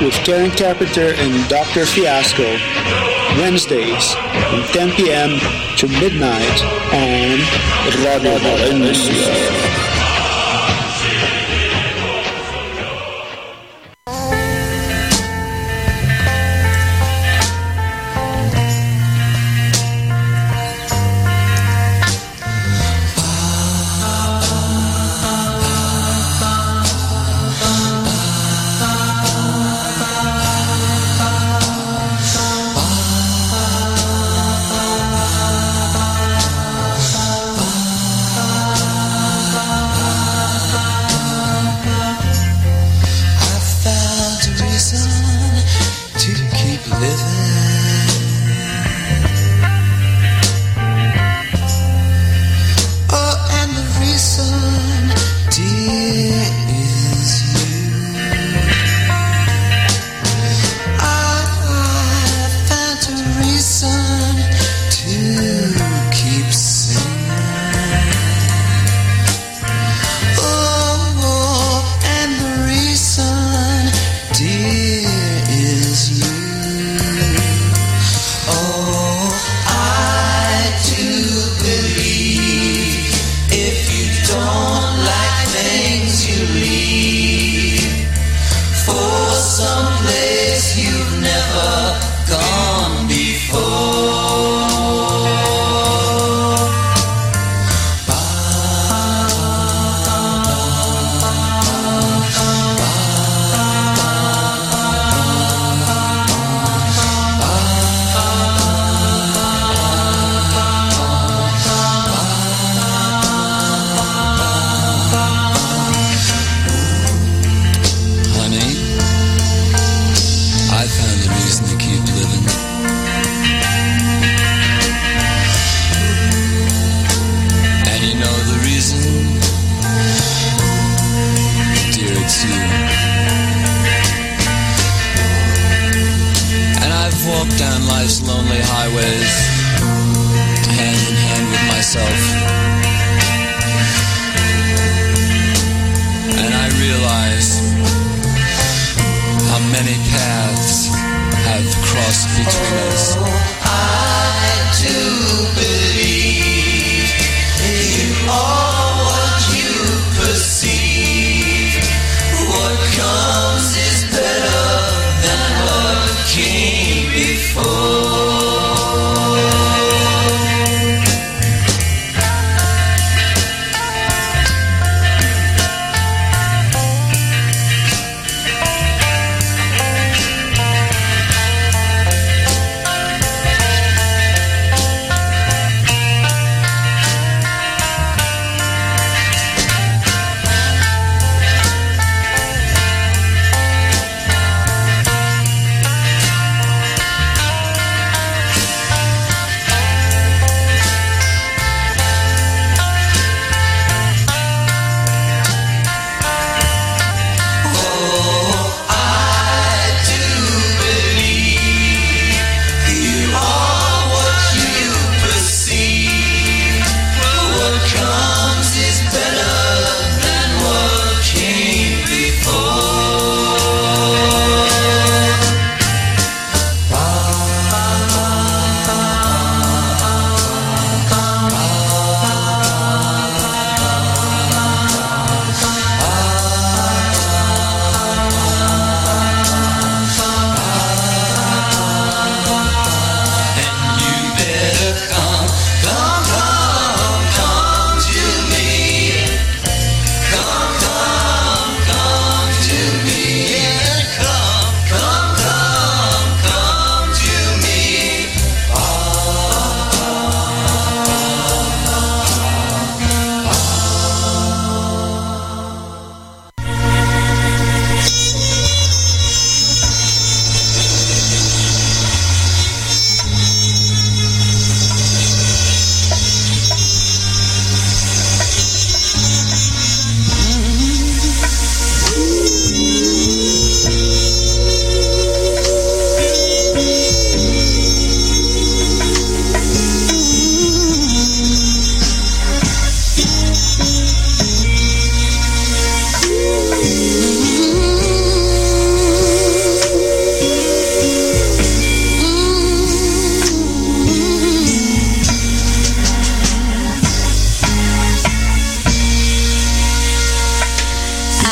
with Karen Carpenter and Dr. Fiasco, Wednesdays from 10 p.m. to midnight on Radio Valencia.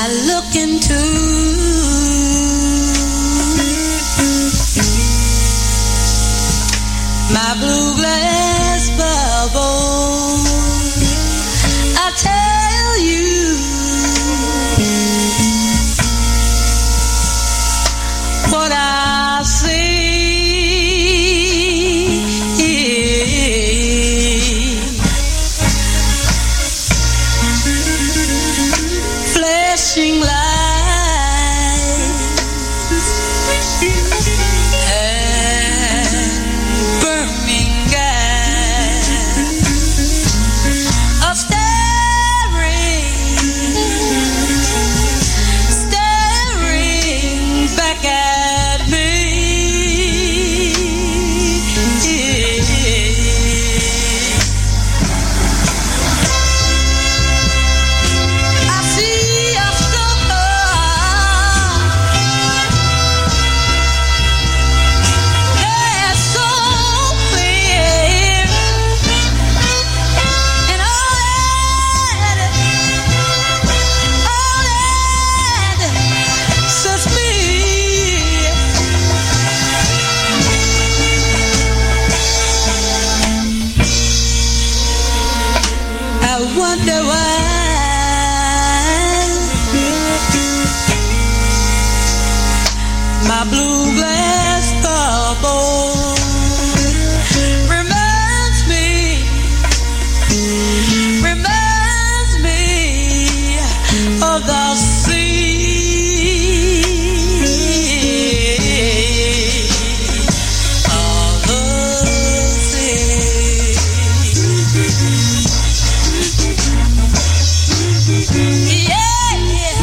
look into my blue glass bubble, I tell you what I see. Flashing lights and burning gas are staring back at me. I see a star that's so clear, and all that sets me. I wonder why my blue glass bubble reminds me of the sea, of the sea. Yeah, yeah.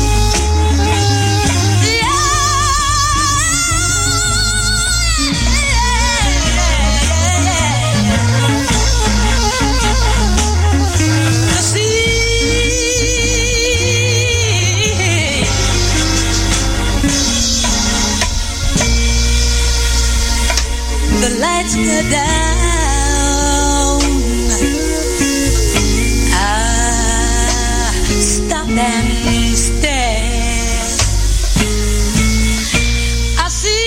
The sea. The lights go down. I stop and stare. I see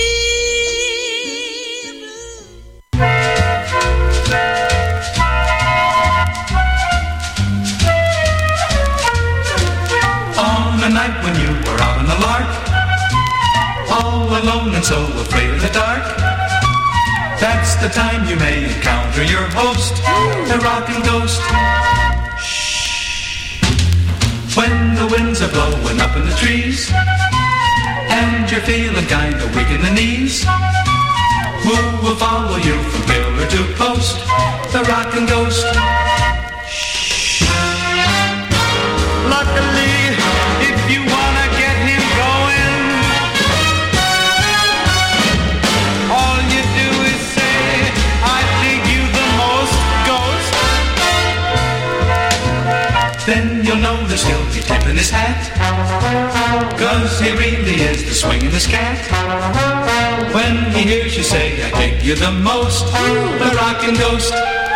On a night when you were out on the lark, all alone and so afraid of the dark, that's the time you may encounter your host, the rockin' ghost. Shh. When the winds are blowing up in the trees, and you're feeling kinda weak in the knees, who will follow you from pillar to post, the rockin' ghost. Luckily, if you wanna get him going, all you do is say, I dig you the most, ghost. Then you'll notice he'll be tipping his hat, 'cause he really is the swingin'est cat. When he hears you say, I dig you the most, the rockin' ghost.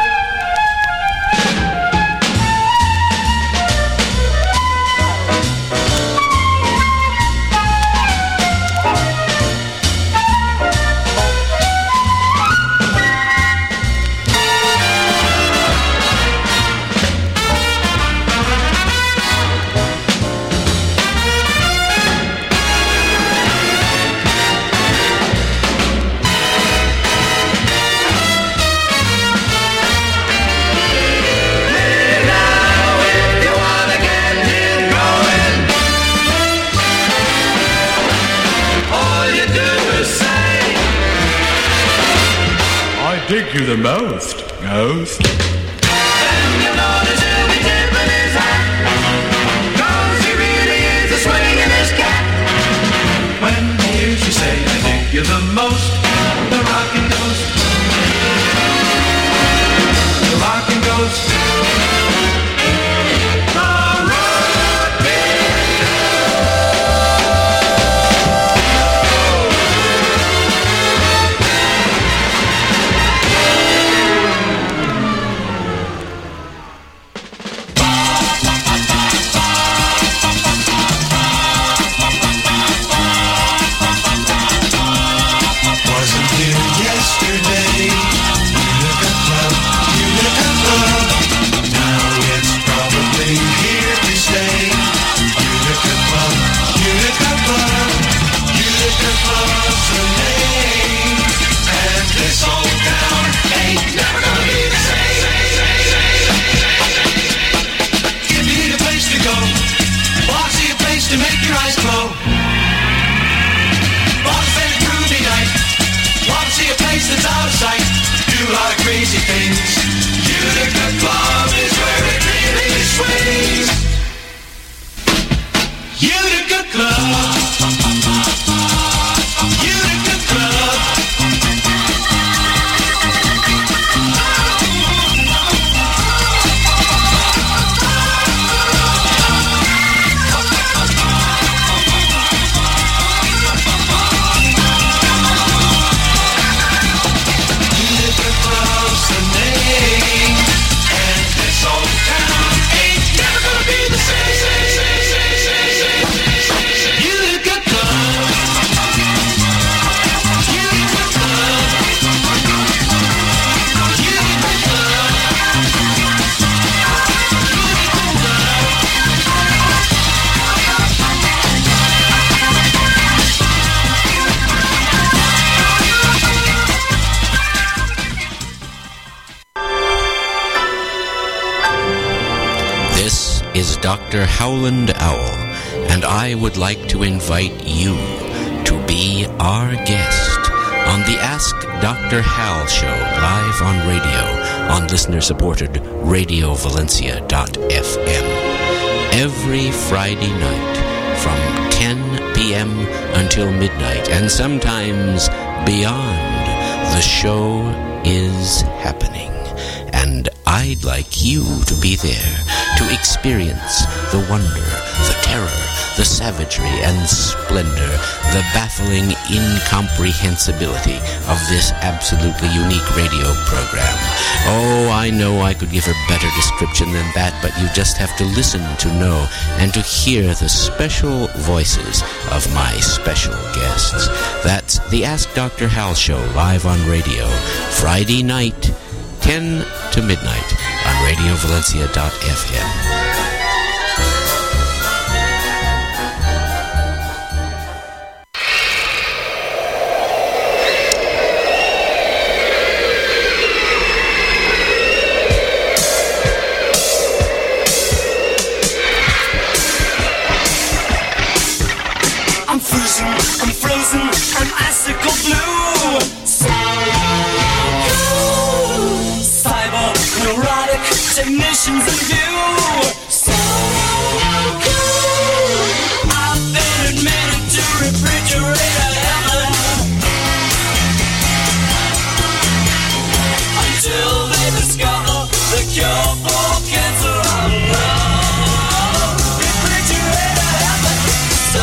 Dig you the most, ghost. Then you'll notice he'll be tipping his hat, 'cause he really is a swingin'est cat. When he hears you say, I dig you the most, the rockin' ghost. The rockin' ghost. to make your eyes glow. Want to spend a groovy night. Want to see a place that's out of sight. Do a lot of crazy things. Utica Club is where it really sways. Utica Club. Utica Club. Is Dr. Howland Owl, and I would like to invite you to be our guest on the Ask Dr. Hal show live on radio on listener-supported RadioValencia.fm every Friday night from 10 p.m. until midnight, and sometimes beyond. The show is happening, and I'd like you to be there to experience the wonder, the terror, the savagery and splendor, the baffling incomprehensibility of this absolutely unique radio program. Oh, I know I could give a better description than that, but you just have to listen to know and to hear the special voices of my special guests. That's the Ask Dr. Hal show live on radio, Friday night, 10 to midnight on RadioValencia.fm. I'm frozen, I'm icicle blue. So cool. Cyber, neurotic, technicians in view. So cool. I've been admitted to refrigerator heaven until they discover the cure for cancer. I'm refrigerator heaven. So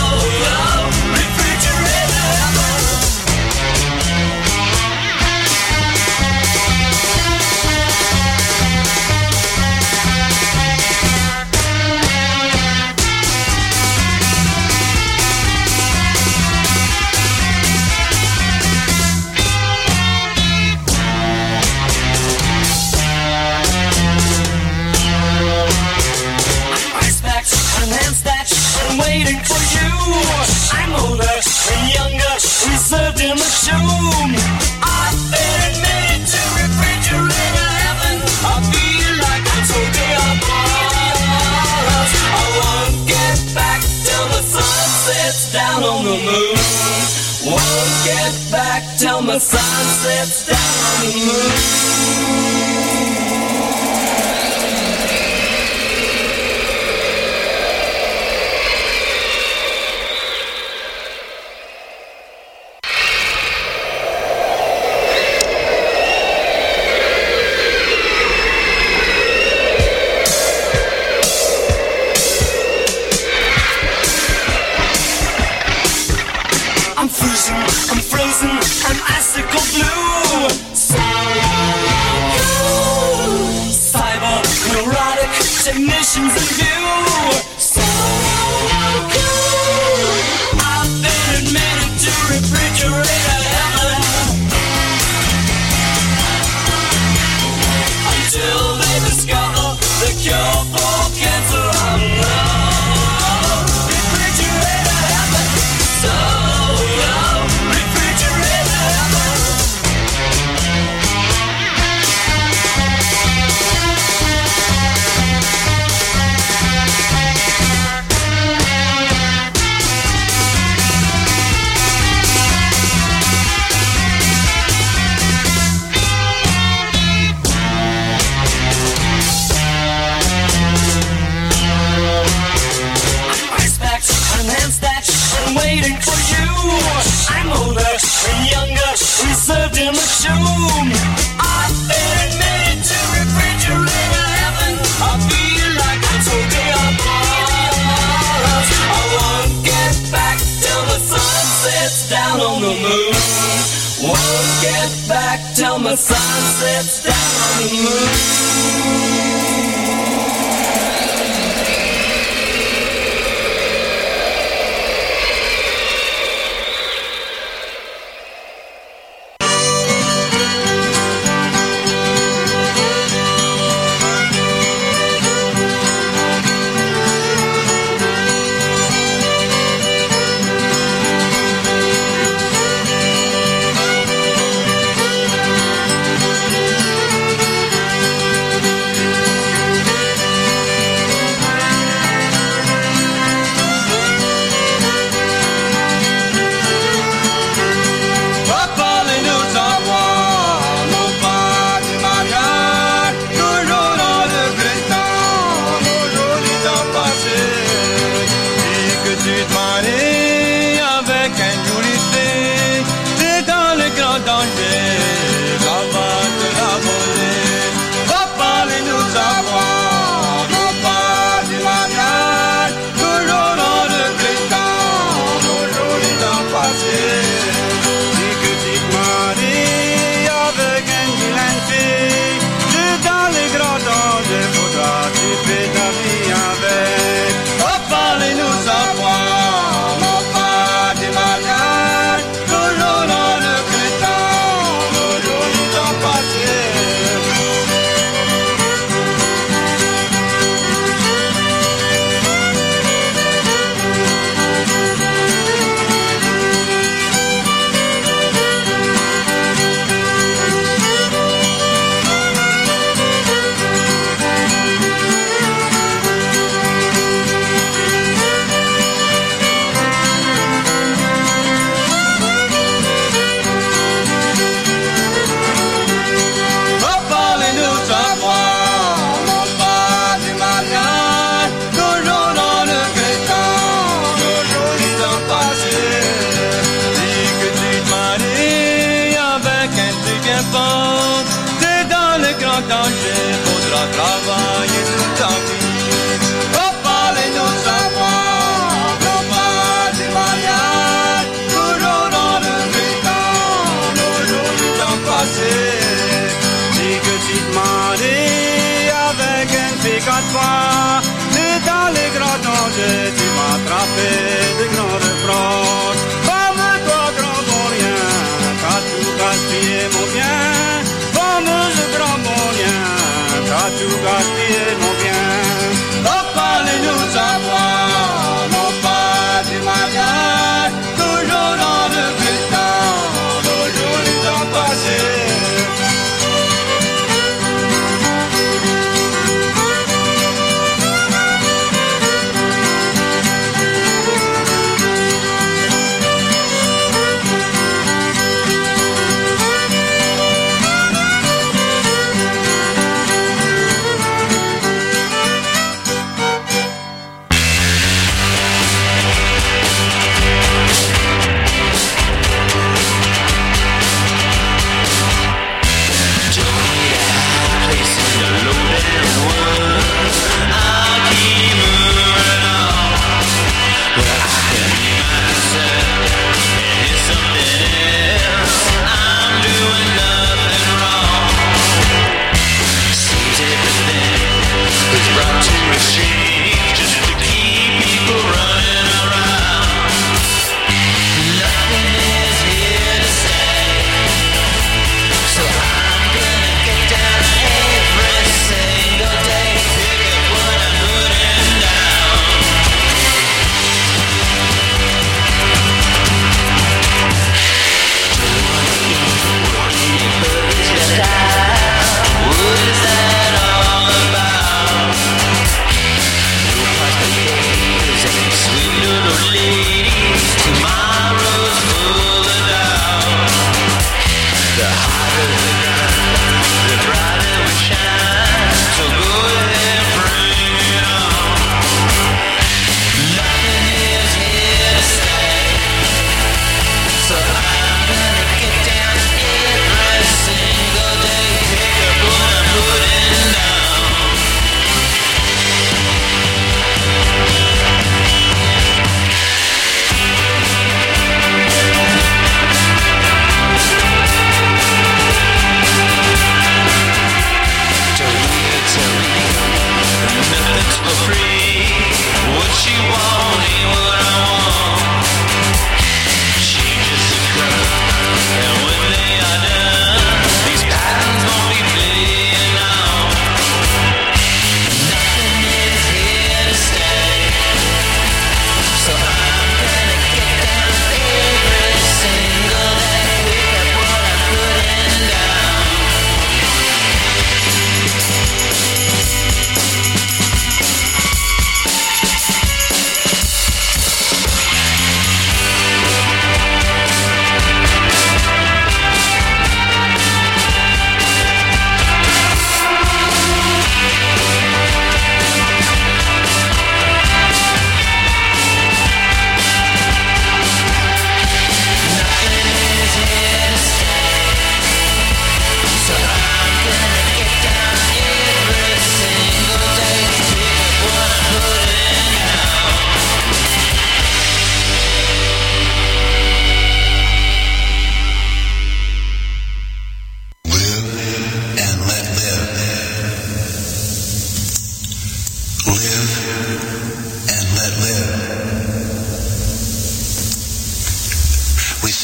waiting for you. I'm older and younger, reserved in the tomb. I've been admitted to refrigerator heaven. I feel like I'm so bars. I won't get back till the sun sets down on the moon. Won't get back till the sun sets down on the moon. I'm frozen, I'm icicle blue. So cool. Cyber, neurotic, technicians in view. So cool. I've been admitted to refrigerator heaven until they discover the cure for cancer. I'm refrigerator heaven. So and hand snatch and waiting for you. I'm older and younger, reserved in the tomb. I've been admitted to refrigerator heaven. I feel like a Tokyo boss. I won't get back till the sun sets down on the moon. Won't get back till my sun sets down on the moon.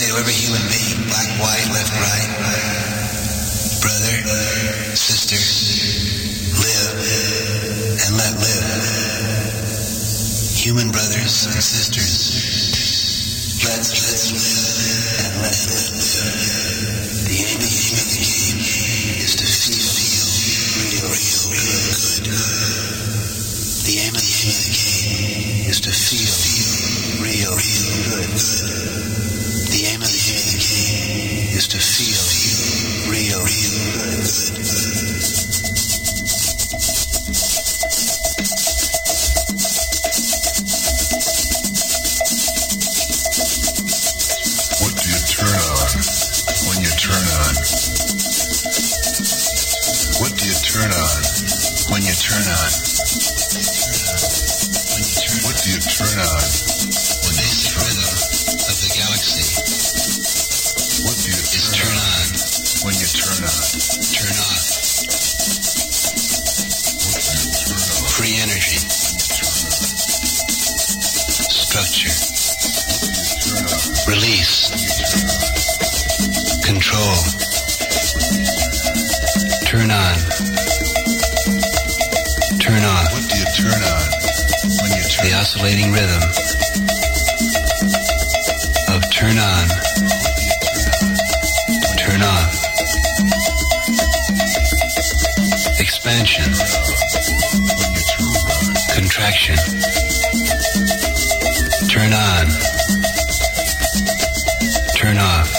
to every human being, black, white, left, right, brother, sister, live and let live. Human brothers and sisters, let's live and let live. The aim of the game is to feel real good. The aim of the game is to feel real good. The aim of the game is to feel real good. What do you turn on when you turn on? What do you turn on when you turn on? What do you turn on when you turn on? Of the galaxy What do you is turn turn on on, when you turn on? turn off, What do you turn on free energy, structure, when you turn on? release, control, turn on, turn off, What do you turn on when you turn the on? oscillating rhythm of turn on, turn off, expansion, When you turn on? contraction, turn on, turn off,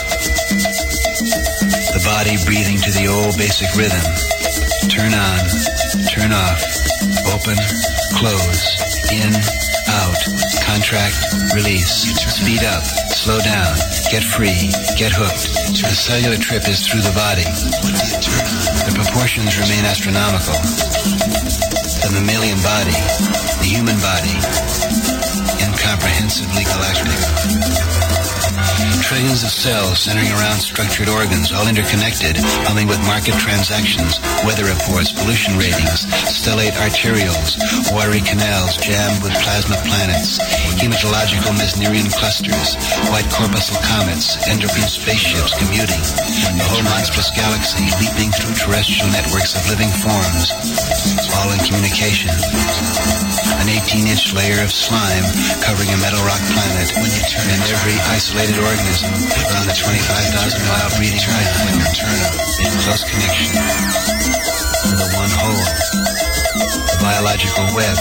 the body breathing to the old basic rhythm, turn on, turn off, open, close, in, out, contract, release, speed up, slow down, get free, get hooked. The cellular trip is through the body. The proportions remain astronomical. The mammalian body, the human body, incomprehensibly galactic. Trillions of cells centering around structured organs, all interconnected, humming with market transactions, weather reports, pollution ratings, stellate arterioles, watery canals jammed with plasma planets, hematological Mesnerian clusters, white corpuscle comets, endocrine spaceships commuting, the whole monstrous galaxy leaping through terrestrial networks of living forms, all in communication. An 18-inch layer of slime covering a metal rock planet, and every isolated organism around the 25,000-mile breeding pipeline in close connection to the one whole, the biological web.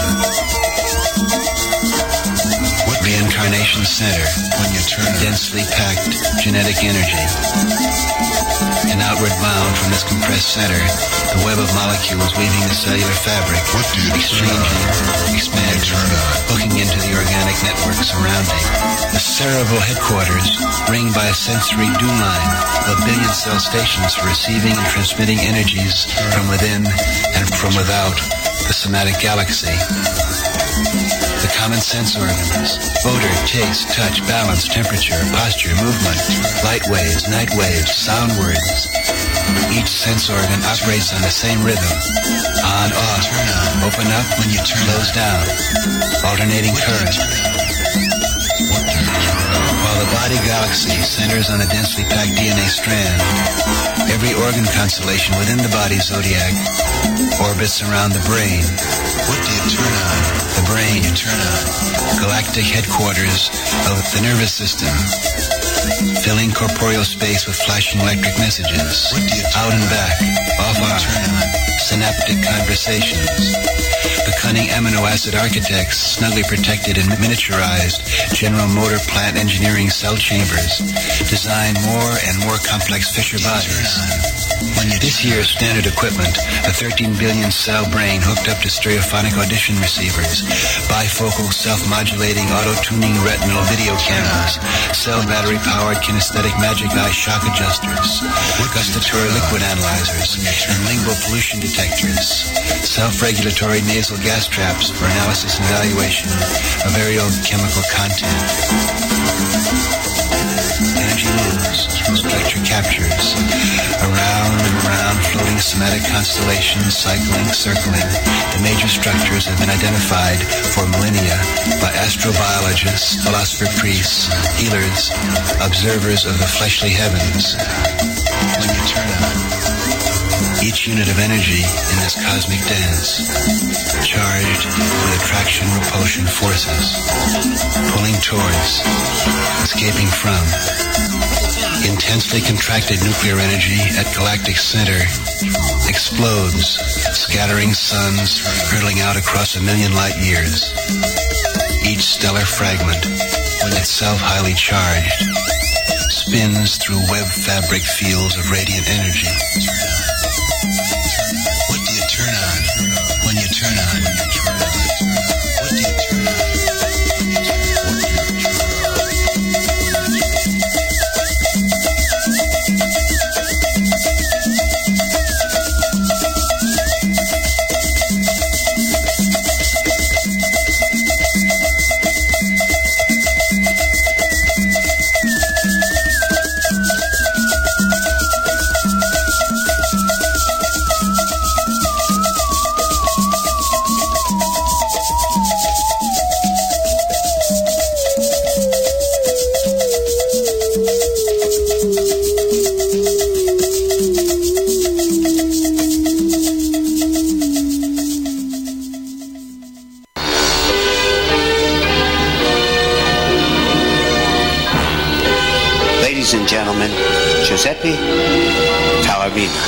Reincarnation center, When you turn on? densely packed genetic energy. And outward bound from this compressed center, the web of molecules weaving the cellular fabric, What do you turn exchanging, on? expanding, Turn on. hooking into the organic network surrounding. The cerebral headquarters, ringed by a sensory dew line of billion cell stations for receiving and transmitting energies from within and from without the somatic galaxy. The common sense organs, odor, taste, touch, balance, temperature, posture, movement, light waves, night waves, sound words. Each sense organ operates on the same rhythm. On, off, open up when you close down, alternating current. While the body galaxy centers on a densely packed DNA strand, every organ constellation within the body zodiac orbits around the brain. What do you turn on? The brain, You turn on. galactic headquarters of the nervous system, filling corporeal space with flashing electric messages, What do you turn out and back, off arc, turn on? synaptic conversations. The cunning amino acid architects snugly protected and miniaturized general motor plant engineering cell chambers design more and more complex Fisher bodies. This year's standard equipment, a 13 billion cell brain hooked up to stereophonic audition receivers, bifocal self-modulating auto-tuning retinal video cameras, cell battery-powered kinesthetic magic eye shock adjusters, gustatory liquid analyzers, and lingual pollution detectors, self-regulatory nasal gas traps for analysis and evaluation of aerial chemical content. Energy moves, structure captures, around and around floating somatic constellations, cycling, circling, the major structures have been identified for millennia by astrobiologists, philosopher priests, healers, observers of the fleshly heavens. When you turn on each unit of energy in this cosmic dance, charged with attraction-repulsion forces, pulling towards, escaping from, intensely contracted nuclear energy at galactic center explodes, scattering suns hurtling out across 1,000,000 light years. Each stellar fragment, itself highly charged, spins through web fabric fields of radiant energy. What do you turn on when you turn on? What do you turn on? Ladies and gentlemen, Giuseppe Taormina.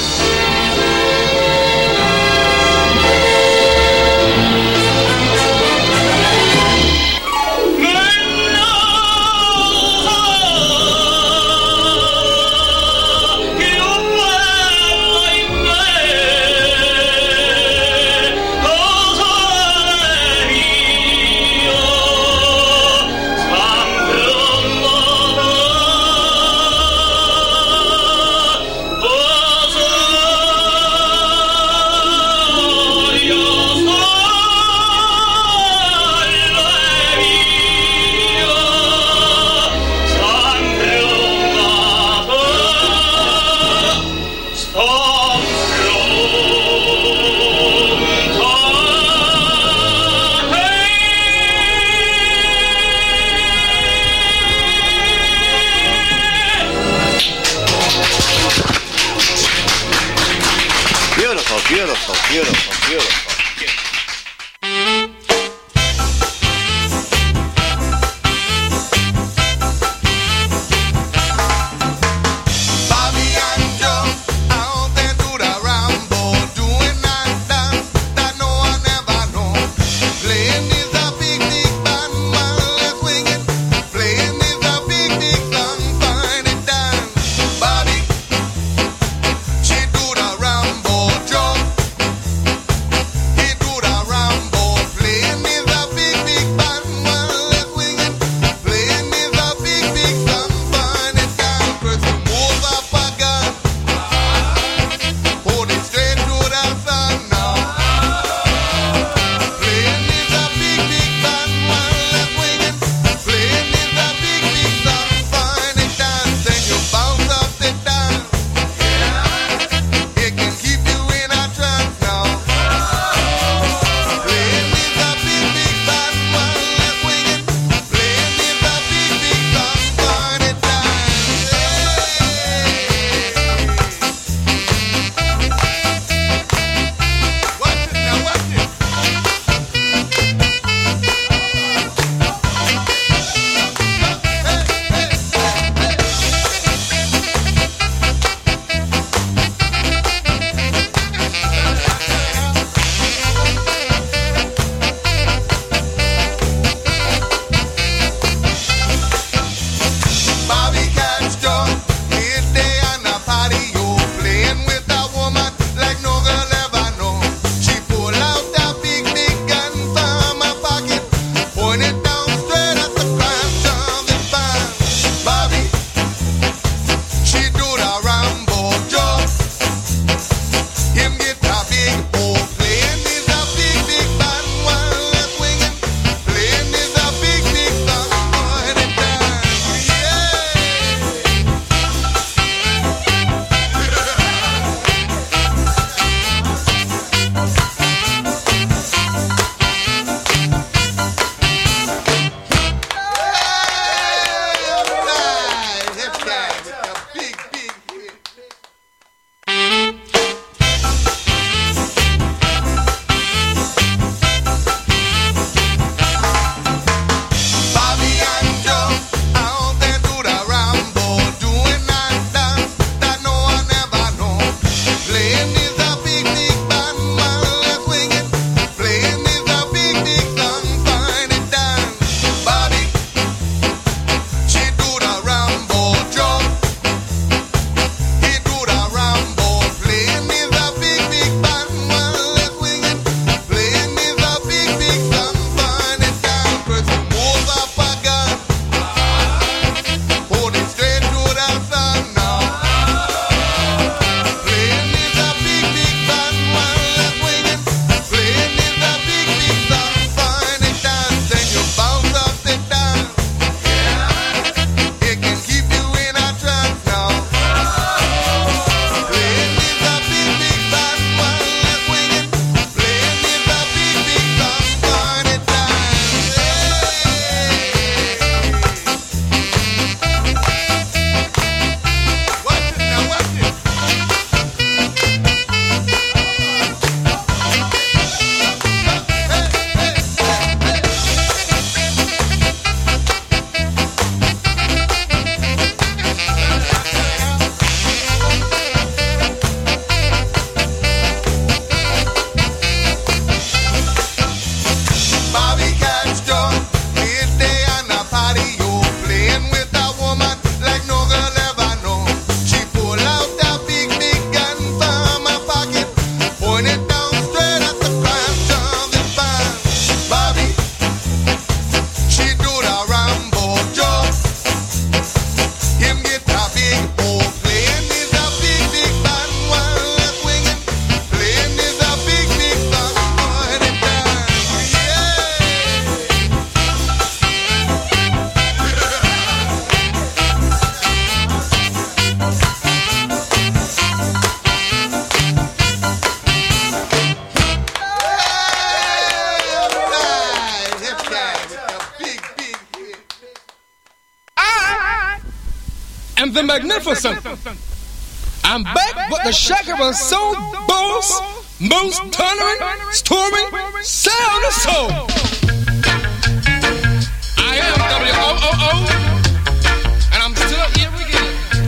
Beautiful, beautiful, beautiful. am the magnificent. I'm back with the Shackleford Soul Boss, most tolerant, storming, sound of soul. I am WOOO, and I'm still here again.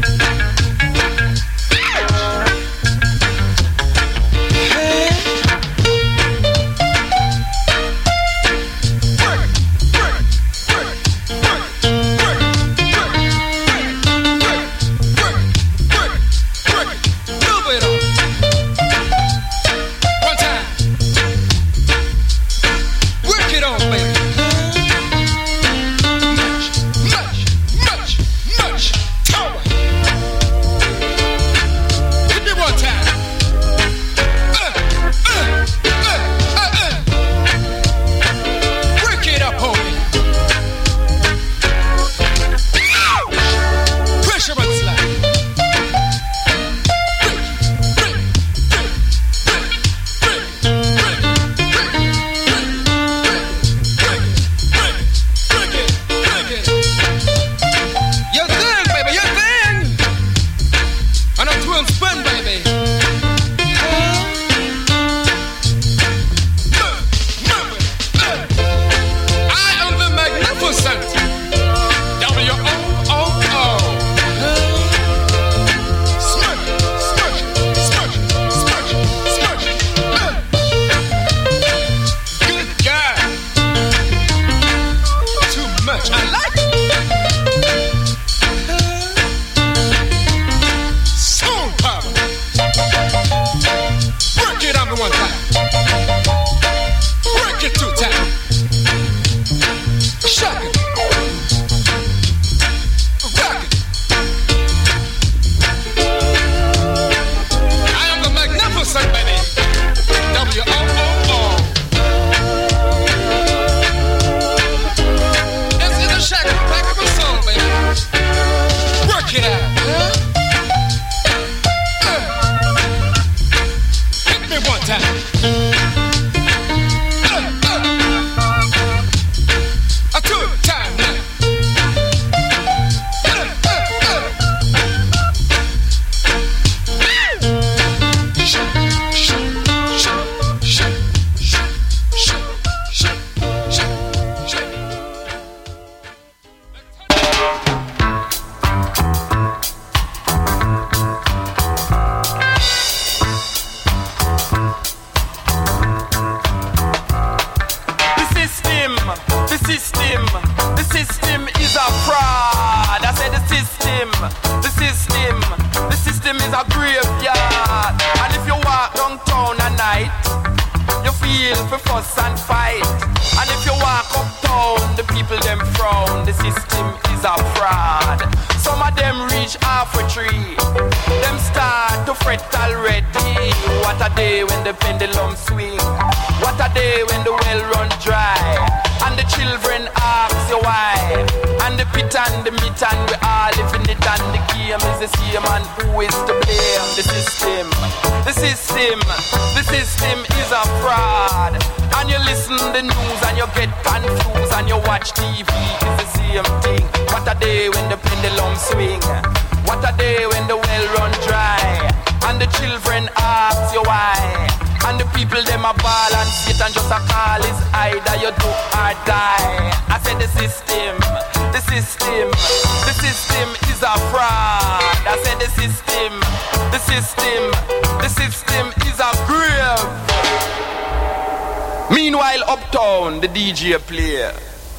The DJ player.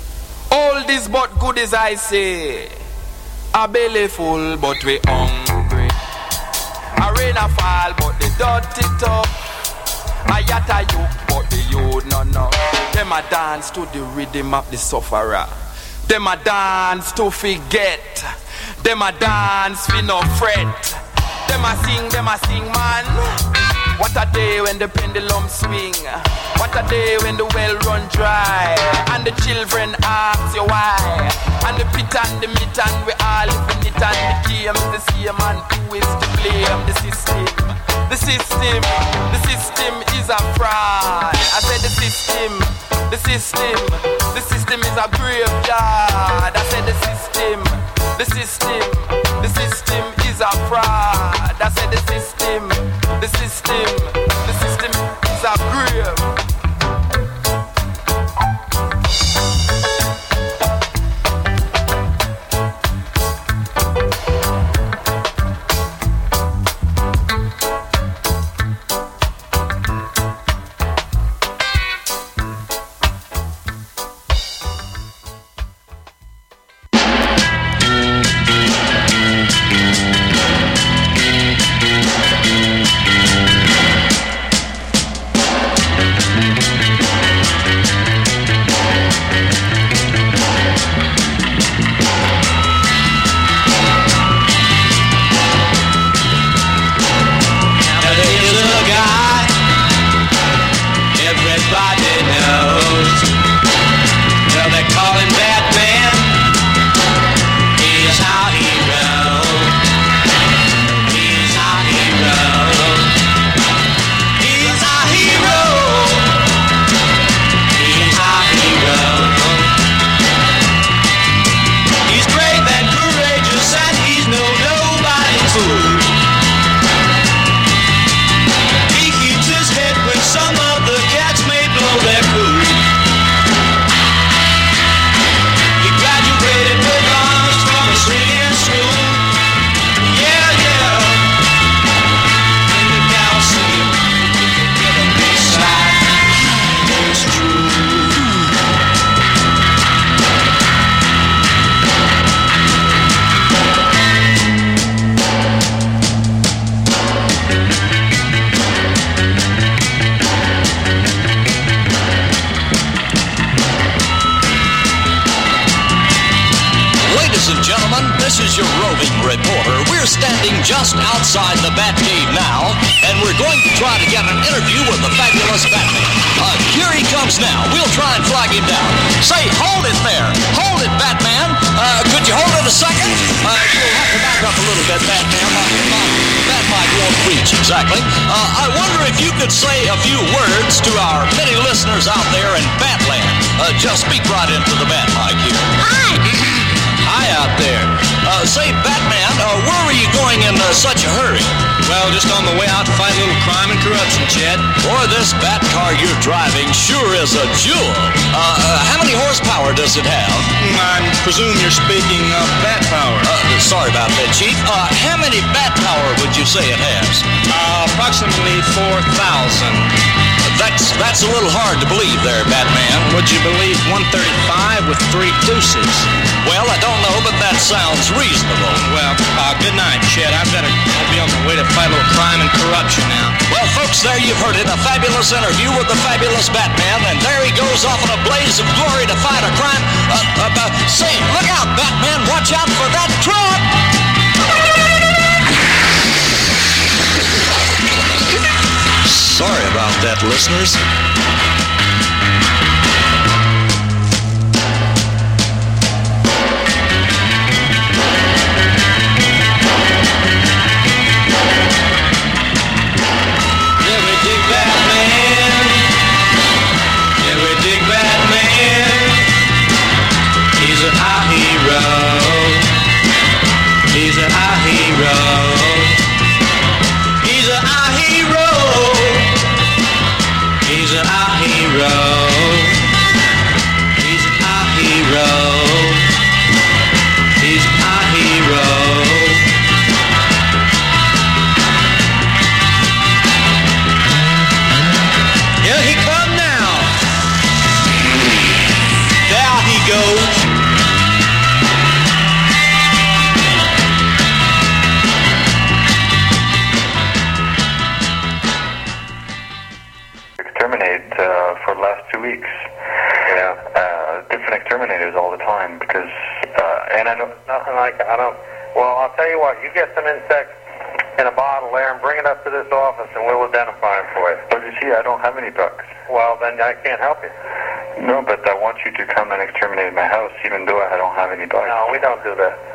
All this but good as I say. A belly full but we hungry. A rain a fall but the dirty top. A yatta you but the youth no. Them a dance to the rhythm of the sufferer. Them a dance to forget. Them a dance for no fret. Them a sing man. What a day when the pendulum swing. What a day when the well run dry. And the children ask you why. And the pit and the meat and we all live in it. And the game is the same and who is to blame? The system. The system. The system is a fraud. I said the system. The system. The system is a graveyard. I said the system. The system. The system said the system is a grave. This is your roving reporter. We're standing just outside the Batcave now, and we're going to try to get an interview with the fabulous Batman. Here he comes now. We'll try and flag him down. Say, hold it there. Hold it, Batman. Could you hold it a second? You'll have to back up a little bit, Batman. That mic won't reach exactly. I wonder if you could say a few words to our many listeners out there in Batland. Just speak right into the Bat mic here. Hi. Hi out there. Say, Batman, where were you going in such a hurry? Well, just on the way out to fight a little crime and corruption, Chet. Boy, this Bat car you're driving sure is a jewel. How many horsepower does it have? I presume you're speaking of Bat power. Sorry about that, Chief. How many Bat power would you say it has? Approximately 4,000. That's a little hard to believe there, Batman. Would you believe 135 with 3 deuces? Well, I don't know, but that sounds reasonable. Well, good night, Chet. I'll be on my way to fight a little crime and corruption now. Well, folks, there you've heard it. A fabulous interview with the fabulous Batman, and there he goes off in a blaze of glory to fight a crime. Say, look out, Batman. Watch out for that truck. Sorry about that, listeners. Yeah, we dig Batman. Yeah, we dig Batman. He's a high hero. He's a high hero. He's a high hero. He's a high hero. He's a high hero. He's a high hero. Here he come now. There he goes. Exterminate for the last 2 weeks. Yeah. Different exterminators all the time because, and I don't, nothing like, well, I'll tell you what, you get some insects in a bottle there and bring it up to this office and we'll identify them for you. But you see, I don't have any bugs. Well, then I can't help you. No, but I want you to come and exterminate my house even though I don't have any bugs. No, we don't do that.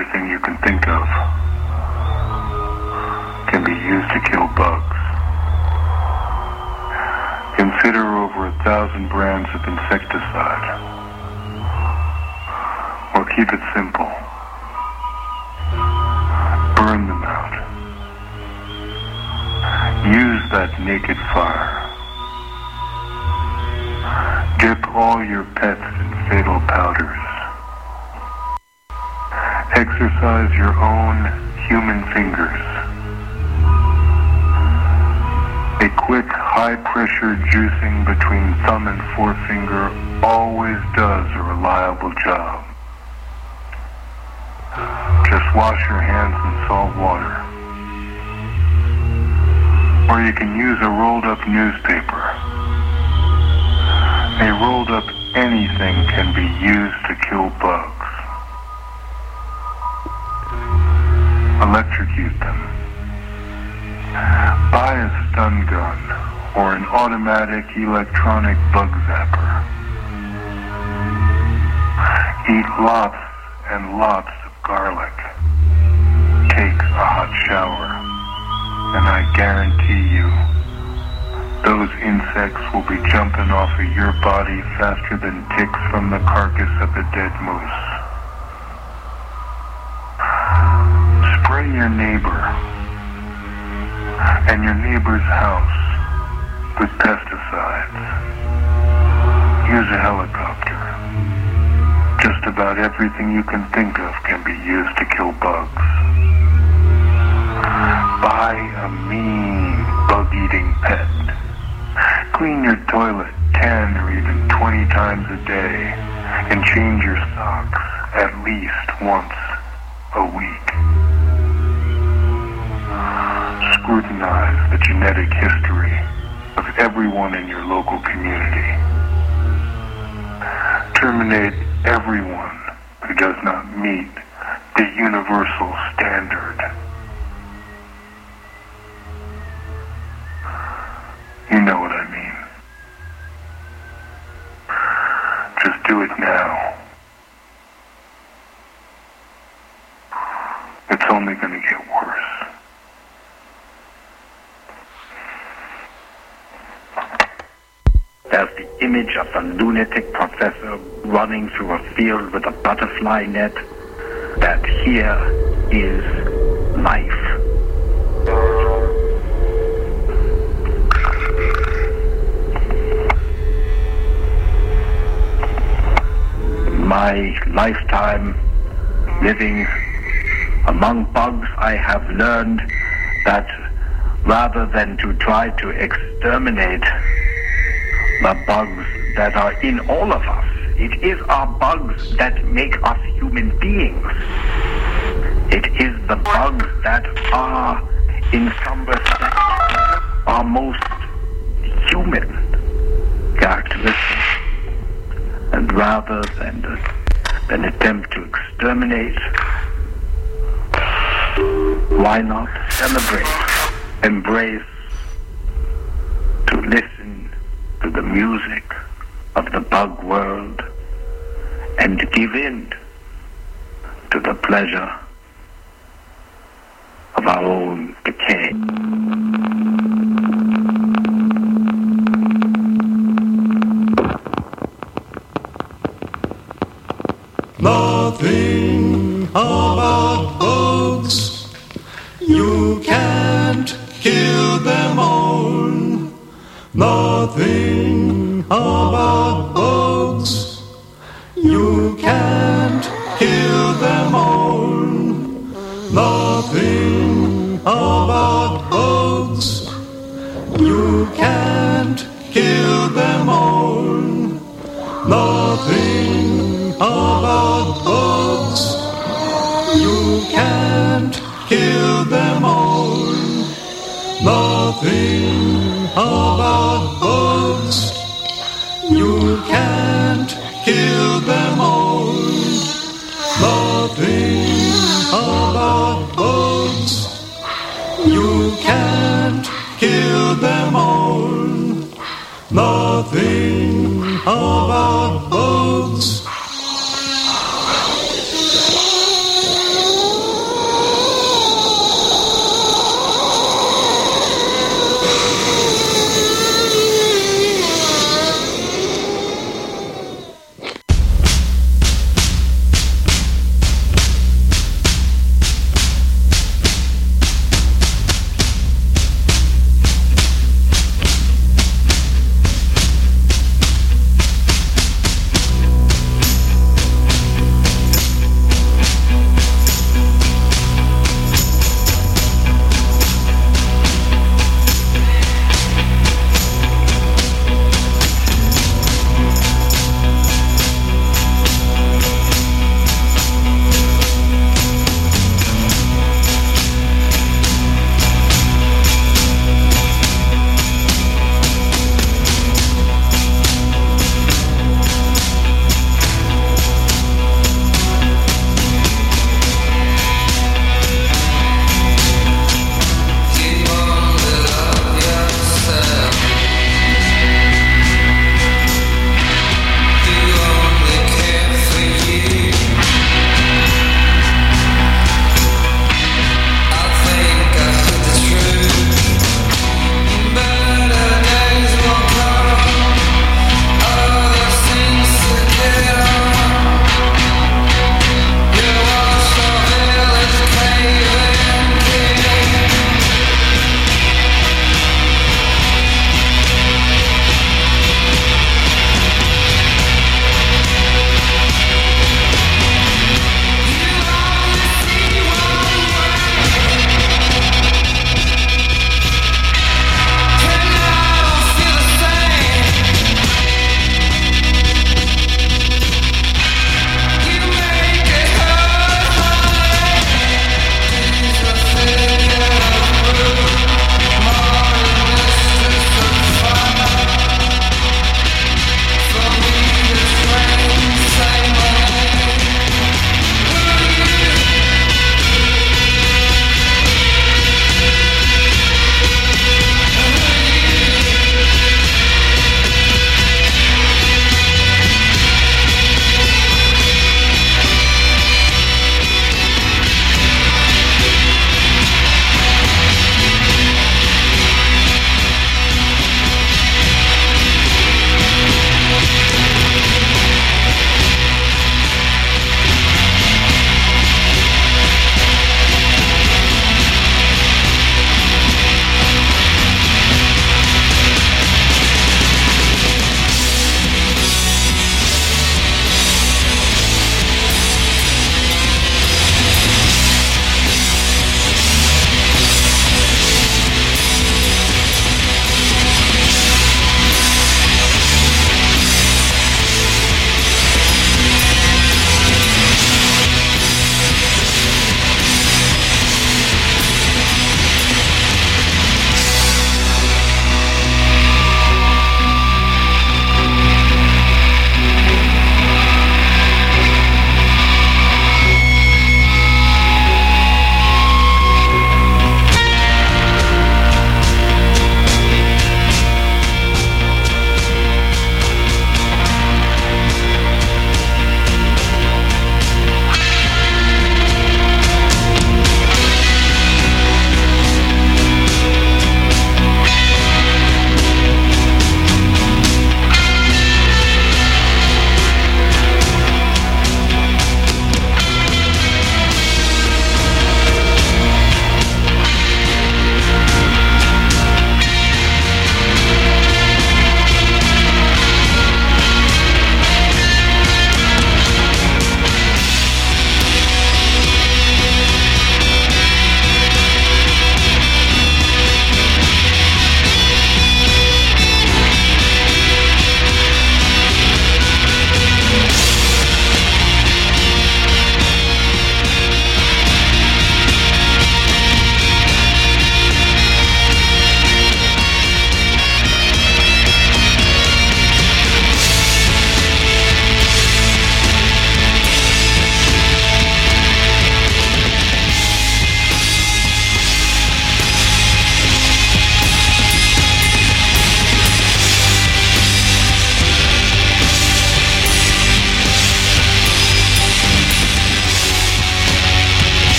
everything you can think of can be used to kill bugs. Consider over 1,000 brands of insecticide. Or keep it simple. Burn them out. Use that naked fire. Dip all your pets in fatal powders. Exercise your own human fingers. A quick, high-pressure juicing between thumb and forefinger always does a reliable job. Just wash your hands in salt water. Or you can use a rolled-up newspaper. A rolled-up anything can be used to kill bugs. Electrocute them. Buy a stun gun or an automatic electronic bug zapper. Eat lots and lots of garlic. Take a hot shower, and I guarantee you, those insects will be jumping off of your body faster than ticks from the carcass of a dead moose. Spray your neighbor and your neighbor's house with pesticides. Use a helicopter. Just about everything you can think of can be used to kill bugs. Buy a mean bug-eating pet. Clean your toilet 10 or even 20 times a day and change your socks at least once a week. Scrutinize the genetic history of everyone in your local community. Terminate everyone who does not meet the universal standard. You know what I mean. Just do it now. It's only going to get worse. There's the image of the lunatic professor running through a field with a butterfly net. That here is life. My lifetime living among bugs, I have learned that rather than to try to exterminate the bugs that are in all of us, it is our bugs that make us human beings. It is the bugs that are, in some respects, our most human characteristics. And rather than attempt to exterminate, why not celebrate, embrace, to listen to the music of the bug world and give in to the pleasure of our own decay. Nothing about bugs. You can't kill them all. Nothing about bugs. You can't kill them all. Nothing about bugs. You can't kill them all. Nothing about bugs. You can't kill them all. Nothing about bugs. You can't kill them all. Nothing about bugs. You can't kill them all. Nothing about